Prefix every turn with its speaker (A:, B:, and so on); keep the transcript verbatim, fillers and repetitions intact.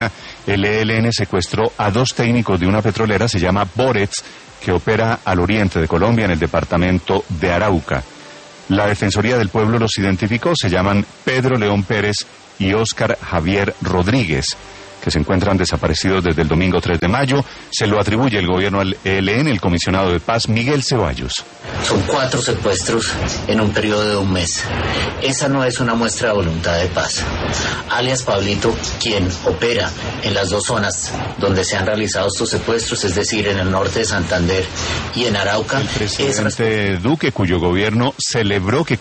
A: El E L N secuestró a dos técnicos de una petrolera, se llama Boretz, que opera al oriente de Colombia, en el departamento de Arauca. La Defensoría del Pueblo los identificó, se llaman Pedro León Pérez y Óscar Javier Rodríguez, que se encuentran desaparecidos desde el domingo tres de mayo. Se lo atribuye el gobierno al E L N, el comisionado de paz Miguel Ceballos.
B: Son cuatro secuestros en un periodo de un mes. Esa no es una muestra de voluntad de paz. Alias Pablito, quien opera en las dos zonas donde se han realizado estos secuestros, es decir, en el norte de Santander y en Arauca.
A: El presidente es... Duque, cuyo gobierno celebró que